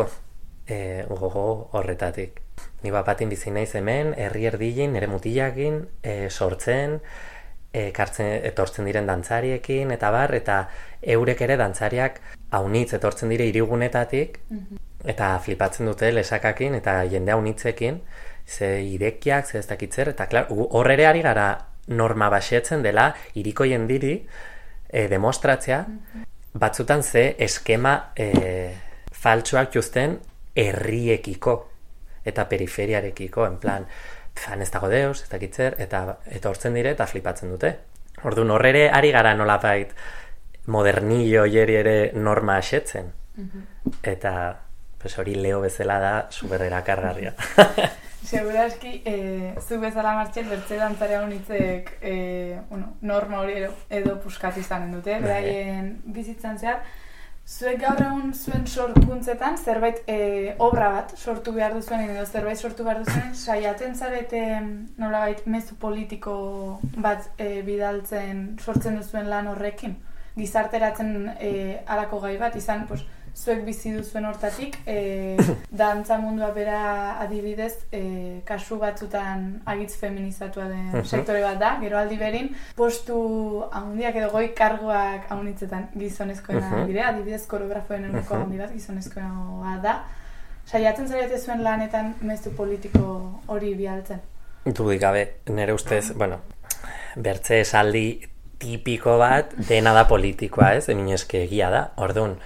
gogo horretatik. Ni bapatin bizi naiz hemen, herri erdilin, nire mutilakin, sortzen, etortzen diren dantzariekin, eta bar, eta eurek ere dantzariak haunitz etortzen dire hirigunetatik, eta flipatzen dute Lesakakin, eta jende haunitzekin, ze irekiak, ze ez dakitzer, eta klar, horre ari gara norma baxetzen dela, hiriko jendiri, demostratzea, batzutan ze eskema faltsuak juzten herriekiko eta periferiarekiko, en plan, ez dago deus, ez dakitzer, eta hortzen dire eta flipatzen dute. Orduan, horre ari gara nolapait modernillo jeri ere norma asetzen. Eta hori Leo bezala da superera kargarria. Seguraski, zu bezala Martxel, bertze dantzarea honitzek norma hori edo puskatu izanen dute, beraien bizitzan zehar. Zuek gaur egun zuen sorkuntzetan zerbait obra bat sortu behar duzuen edo zerbait sortu behar duzuen saiatzen zarete nolabait mezu politiko bat bidaltzen sortzen duzuen lan horrekin? Gizarteratzen halako gai bat izan, zuek bizi duzuen hortatik, dantza mundua bera adibidez, kasu batzutan agitz feminizatua den sektore bat da, gero aldi berin, postu handiak edo goi kargoak haunitzetan gizonezkoena dire, adibidez koreografoen eguneko handi bat gizonezkoena da. Saiatzen zarete zuen lanetan mezu politiko hori bialtzen? Dudik gabe, nire ustez, bertze esaldi tipiko bat dena da politikoa, ez? Hemin eske egia da, orduan.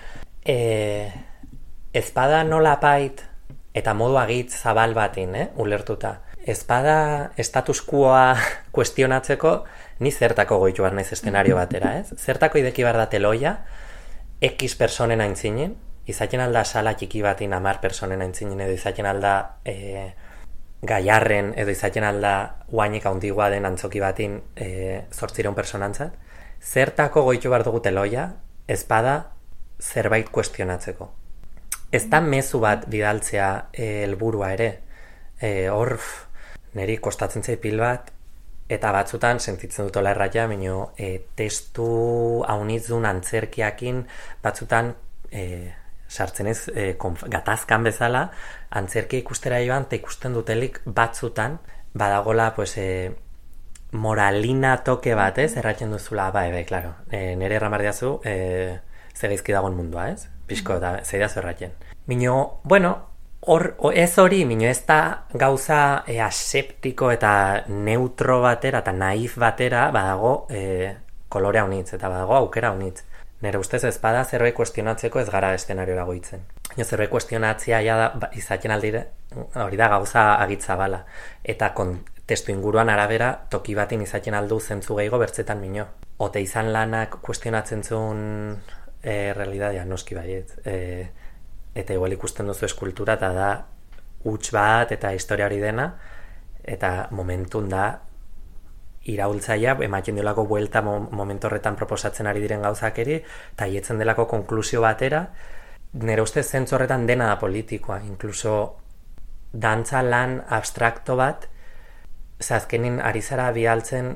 Ezpada nolapait eta modu agitz zabal batin, ulertuta. Ezpada status quoa kuestionatzeko, ni zertako goitu behar naiz eszenario batera, ez? Zertako ideki behar da teloia, X personen aintzinen, izaten alda sala txiki batin 10 personen aintzinen, edo izaten alda gaiarren, edo izaten alda guainik haundigua den antzoki batin 800 personantzat. Zertako goitu behar dugu teloia, ezpada zerbait kuestionatzeko. Ez da mezu bat bidaltzea helburua ere. Hor, niri kostatzen zait pil bat, eta batzutan sentitzen dutola erraia, baina testu haunitzun antzerkiakin batzutan sartzen ez gatazkan bezala, antzerkia ikustera joan, eta ikusten dutelik batzutan badagola moralina toke bat, ez? Erratzen duzula, bai, klaro. Nire erramar diazu, ze gaizki dagoen mundua, ez? Pixko da, zeidazu erratzen. Mino, bueno, ez hori, mino ez da gauza aseptiko eta neutro batera eta naif batera badago kolorea unitz eta badago aukera unitz. Nire ustez ez bada zerbait kuestionatzeko ez gara eszenariora goitzen. Zerbait kuestionatzea izaten aldire, hori da gauza agitza bala. Eta testu inguruan arabera toki batin izaten aldu zentzu gehiago bertzetan mino. Ote izan lanak kuestionatzen zuen realitatea noski baiet. Eta igual ikusten duzu eskultura eta da huts bat eta historia hori dena eta momentun da iraultzaia ematen diolako buelta momentu horretan proposatzen ari diren gauzakeri eta hietzen delako konklusio batera. Nire ustez zentzu horretan dena da politikoa, inkluso dantza lan abstrakto bat azkenin ari zara bialtzen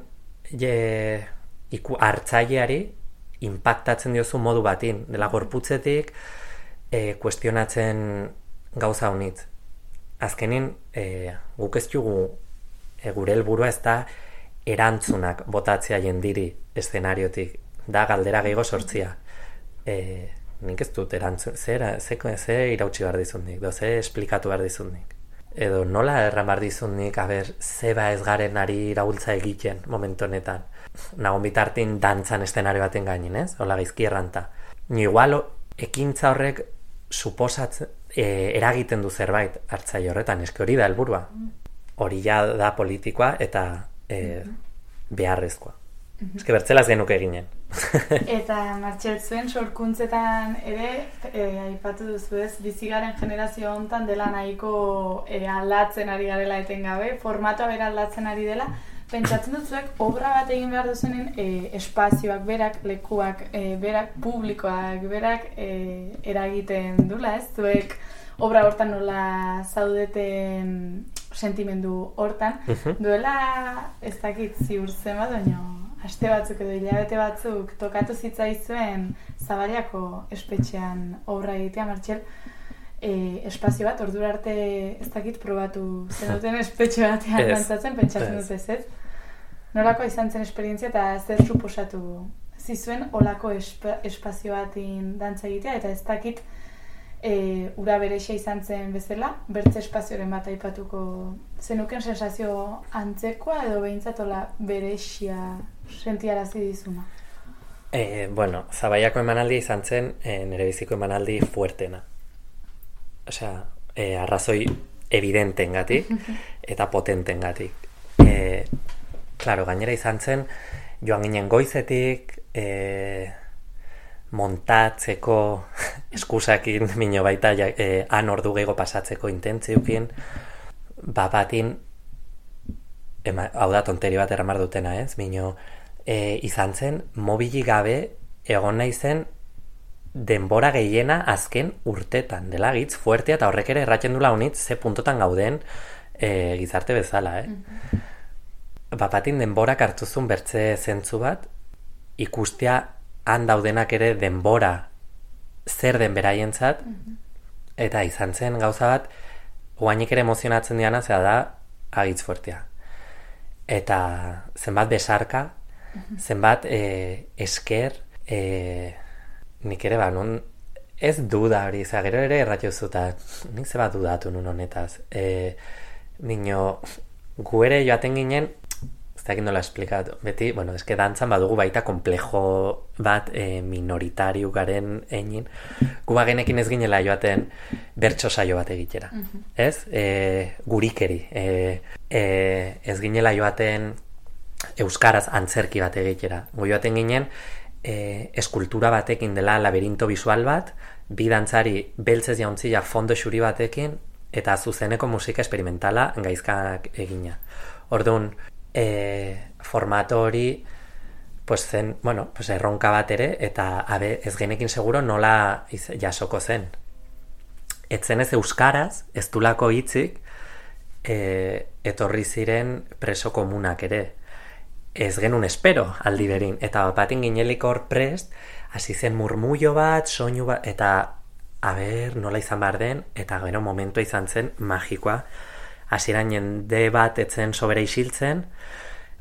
hartzaileari impactatzen diozu modu batin, dela gorputzetik kuestionatzen gauza honitz. Azkenin, guk ez dugu gure helburua ez da erantzunak botatzea jendiri eszenariotik, da galdera gehiago sortzia. Nik ez dut erantzun, ze irautsi behar dizundik, ze esplikatu behar dizundik. Edo nola erran behar dizundik, zeba ez garen ari iraultza egiten momentu honetan. Nagon bitartin dantzan eszenario baten gainin, ez? Hola gaizki erranta. Ni igual ekintza horrek suposatzen, eragiten du zerbait hartzaile horretan, eske hori da helburua. Hori ja da politikoa eta beharrezkoa. Eske bertzelaz genuke eginen. Eta Martxel, zuen sorkuntzetan ere, aipatu duzu ez, bizigaren generazio hontan dela nahiko aldatzen ari garela etengabe, formatoa bera aldatzen ari dela, pentsatzen dutzuek obra bat egin behar duzunen espazioak, berak, lekuak, berak, publikoak, berak eragiten dula ez, zuek obra hortan nola zaudeten sentimendu hortan, duela ez dakit ziur zema, baina aste batzuk edo hilabete batzuk tokatu zitzaizuen Zabariako espetxean obra egitea, Martxel, espazio bat, ordura arte ez dakit probatu zenuten espetxe batean dantzatzen, pentsatzen dut ez. Nolako izan zen esperientzia eta zer suposatu zizuen olako espazio batin dantza egitea, eta ez dakit ura berexia izan zen bezala, bertze espazioren bat aipatuko zenuken sensazio antzekoa edo behintzatola berexia sentiarazi dizuna? Bueno, Zabaiako emanaldi izan zen nire biziko emanaldi fuertena. Osea, arrazoi evidentengatik eta potentengatik. Claro, gainera izan zen, joan ginen goizetik, montatzeko eskusakin, mino baita han ordu gehiago pasatzeko intentziukin, batin, hau da tonteri bat erramar dutena ez, mino izan zen, mobili gabe egon nahi zen denbora gehiena azken urtetan, dela gitz fuertea eta horrek ere erratzen dula honitz ze puntotan gauden gizarte bezala, Bapatin denborak hartuzun bertze zentzu bat, ikustea han daudenak ere denbora zer den beraientzat, eta izan zen gauza bat, oainik ere emozionatzen diana, zera da, agitz fuertea. Eta zenbat besarka, zenbat esker, nik ere non ez duda hori, gero ere erratiozuta, nik zeba dudatu nun honetaz. Nino, gu ere joaten ginen, ez dakit nola esplikatu, beti, bueno, eske dantzan badugu baita komplejo bat minoritariu garen egin, gu bagenekin ez ginela joaten bertso saio bat egitera, ez? Gurikeri, ez ginela joaten euskaraz antzerki bat egitera, gu joaten ginen eskultura batekin dela laberinto visual bat, bi dantzari beltzez jauntzia fondo xuri batekin, eta zuzeneko musika experimentala gaizkak egina. Orduan, formato hori pues zen, bueno, pues erronka bat ere, eta ez genekin seguro nola jasoko zen. Etzen ez euskaraz, ez dulako hitzik etorri ziren preso komunak ere. Ez genuen espero aldi berin, eta batin ginelik hor prest, hasi zen murmullo bat, soinu bat, eta nola izan behar den, eta gero momentua izan zen magikoa. Hasieran jende bat etzen sobera isiltzen,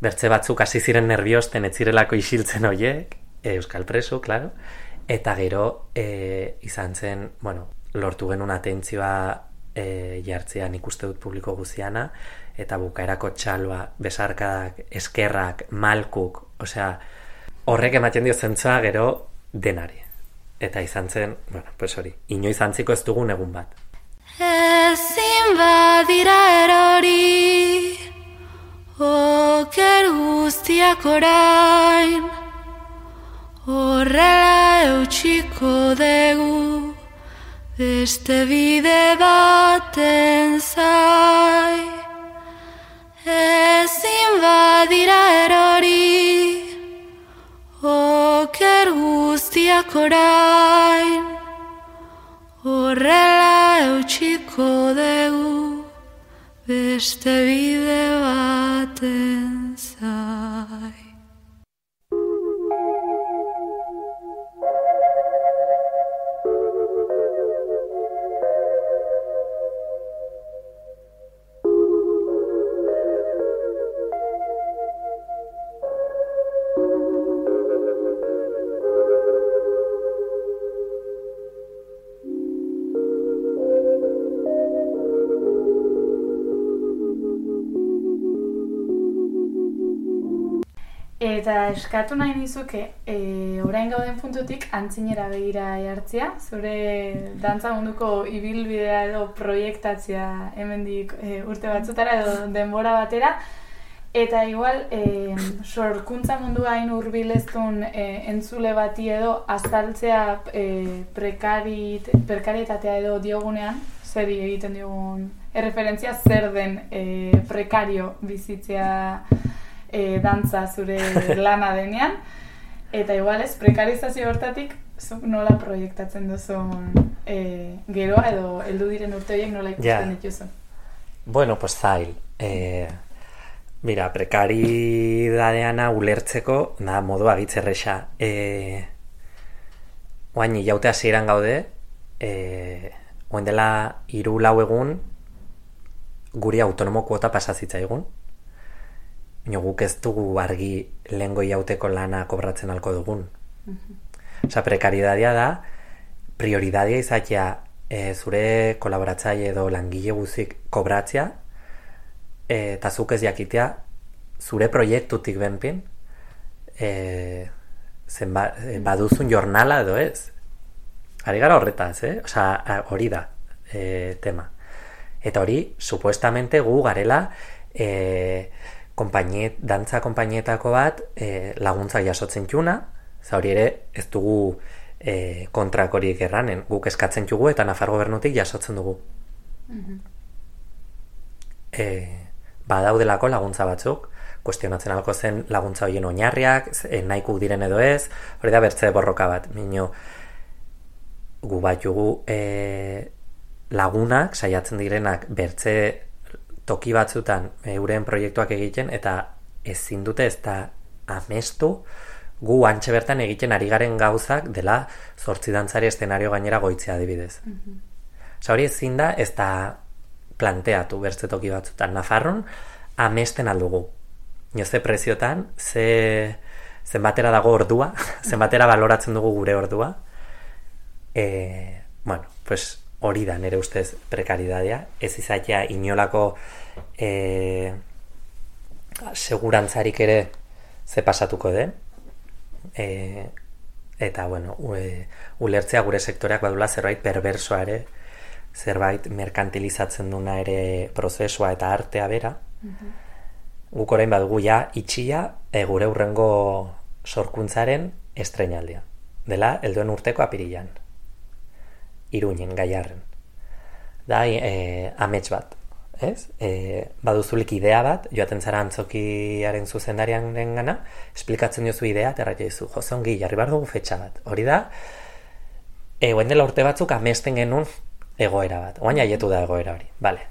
bertze batzuk hasi ziren nerviosten ez zirelako isiltzen horiek, euskal preso, claro, eta gero izan zen, bueno, lortu genuen atentzioa jartzean ikuste dut publiko guziana, eta bukaerako txaloa, besarkadak, eskerrak, malkuk, osea, horrek ematen dio zentzua gero denari. Eta izan zen, bueno, pues hori, inoiz antziko ez dugun egun bat. Ezin badira erori, oker guztiak orain, horrela eutxiko dugu, beste bide baten zai. Ezin badira erori, oker guztiak orain, horrela eutxiko dugu, beste bide baten zai. Eta eskatu nahi nizuke, orain gauden puntutik antzinera begira jartzea, zure dantza munduko ibilbidea edo proiektatzea hemendik urte batzutara edo denbora batera, eta igual sorkuntza mundua hain hurbileztun entzule bati edo azaltzea prekarietatea edo diogunean, zeri egiten diogun erreferentzia zer den prekario bizitzea dantza zure lana denean, eta igual ez, prekarizazio hortatik zuk nola proiektatzen duzun geroa edo heldu diren urte horiek nola ikusten dituzu? Bueno, pues zail. Mira, prekaridadeana ulertzeko, modu agitzerresa. Oain, jaute hasieran gaude, oain dela 3-4 egun guri autonomo kuota pasazitzaigun. Guk ez dugu argi lehengo jauteko lana kobratzen alko dugun. Osa, prekaridadia da, prioridadia izatea zure kolaboratzaile edo langile guzik kobratzea, eta zuk ez jakitea zure proiektutik benpin baduzun jornala edo ez. Ari gara horretaz, Osa, hori da tema. Eta hori, supuestamente gu garela dantza konpainietako bat laguntza jasotzen txuna, hori ere ez dugu kontrakorik erranen, guk eskatzen txugu eta Nafar gobernutik jasotzen dugu. Badaudelako laguntza batzuk, kuestionatzen alko zen laguntza horien oinarriak, nahikuk diren edo ez, hori da bertze borroka bat. Gu bat jugu lagunak, saiatzen direnak bertze toki batzutan euren proiektuak egiten eta ezin dute ez da amestu gu antxe bertan egiten ari garen gauzak dela 8 dantzari eszenario gainera goitzea adibidez. Osa hori ezin da ez da planteatu bertze toki batzutan. Nafarron amesten aldugu. Ze preziotan, zenbatera dago ordua, zenbatera baloratzen dugu gure ordua. Bueno, pues hori da nire ustez prekaridadea, ez izatea inolako segurantzarik ere ze pasatuko den, eta bueno, ulertzea gure sektoreak badula zerbait perversoa ere, zerbait merkantilizatzen duna ere prozesua eta artea bera. Guk orain badugu ja itxia gure hurrengo sorkuntzaren estreinaldia, dela helduen urteko apirilan. Iruñen, Gaiarren. Da, amets bat, ez? Baduzulik idea bat, joaten zara antzokiaren zuzendarian gana, esplikatzen diozu idea, eta erratia dizu, Jose ongi, jarri behar dugu fetxa bat. Hori da, oain dela urte batzuk amesten genuen egoera bat. Oain aietu da egoera hori, bale.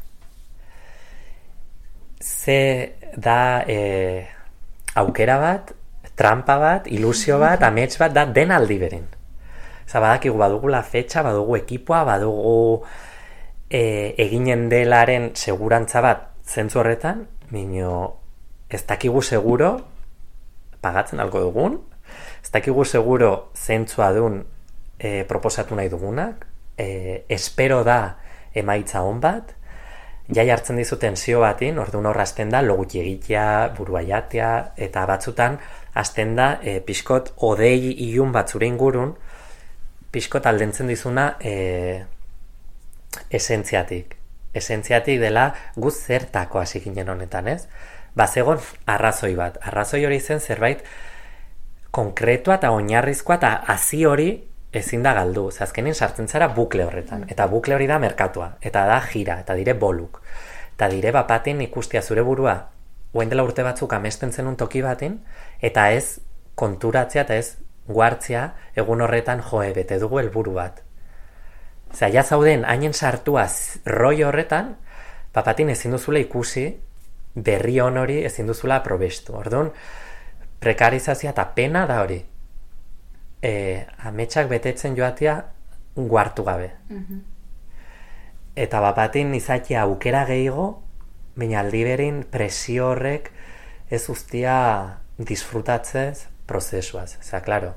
Ze da aukera bat, trampa bat, ilusio bat, amets bat, da den aldi beren. Badakigu badugu la fetxa, badugu ekipoa, badugu eginen delaren segurantza bat zentzu horretan, minio ez dakigu seguro pagatzen algo dugun, ez dakigu seguro zentzua duen proposatu nahi dugunak, espero da emaitza on bat, jai hartzen dizu tensio batin, orduan hor hasten da loguti egitea, burua jatea, eta batzutan hasten da pixkot odei ilun batzure ingurun, pixkot aldentzen dizuna esentziatik. Esentziatik dela guz zertako hasi ginen honetan, ez? Bazegon arrazoi bat. Arrazoi hori zen zerbait konkretua eta oinarrizkoa eta hazi hori ezin da galdu. Azkenin sartzen zara bukle horretan. Eta bukle hori da merkatua. Eta da jira, eta dire boluk. Eta dire bapatin ikustia zure burua oen dela urte batzuk amesten zenun toki batin, eta ez konturatzea eta ez guartzea egun horretan bete dugu helburu bat. Ja zauden hainen sartua roi horretan, papatin ezin duzula ikusi, berri on hori ezin duzula aprobestu. Orduan, prekarizazioa eta pena da hori. Ametsak betetzen joatia guartu gabe. Eta papatin izatea aukera gehiago, baina aldi berin presio horrek ez ustia disfrutatzez prozesuaz. Claro,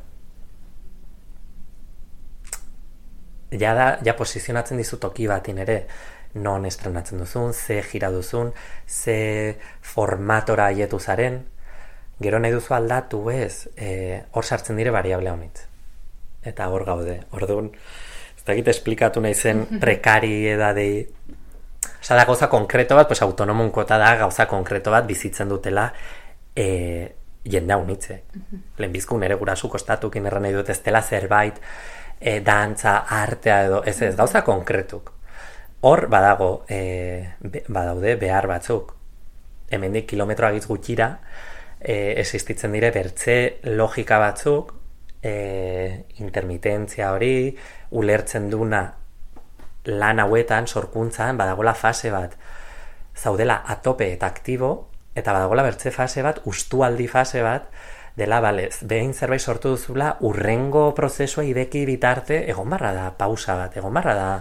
ja posizionatzen dizu toki batin ere, non estrenatzen duzun, ze gira duzun, ze formatora aietu zaren, gero nahi duzu aldatu ez, hor sartzen dire variable honitz. Eta hor gaude. Orduan, ez dakit esplikatu nahi zen prekariedadei. Osa da gauza konkreto bat, pues autonomunkota da gauza konkreto bat bizitzen dutela jendea unitze. Lehenbizko nere gurasu kostatukin erran nahi dut ez dela zerbait, dantza, artea edo, ez gauza konkretuk. Hor badaude behar batzuk. Hemendik kilometroagiz gutxira existitzen dire bertze logika batzuk, intermitentzia hori, ulertzen duna lan hauetan, sorkuntzan, badagola fase bat zaudela atope eta aktibo, eta badagola bertze fase bat, ustualdi fase bat, dela, behin zerbait sortu duzula, urrengo prozesua ideki bitarte, egon barra da pausa bat, egon barra da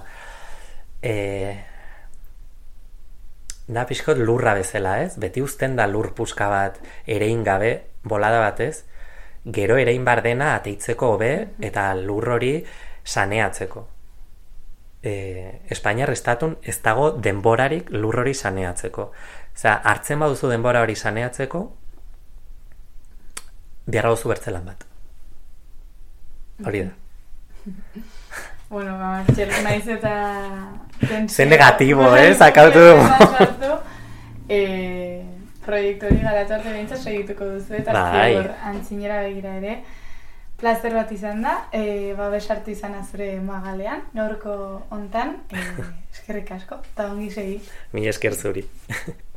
da pixkot lurra bezala, ez? Beti uzten da lur puska bat erein gabe, bolada batez, gero erein bar dena ateitzeko hobe eta lur hori saneatzeko. Espainiar estatun ez dago denborarik lur hori saneatzeko. Osea, hartzen baduzu denbora hori saneatzeko, biarra duzu bertzelan bat. Hori da. Bueno, txerri naiz eta... Ze negatibo, sakautu dugu. Proiektu hori garatu arte behintzat segituko duzu, eta ziur antzinera begira ere. Plazer bat izan da, besartu izan azure magalean, gaurko hontan, eskerrik asko, eta ongi segi. Mi esker zuri.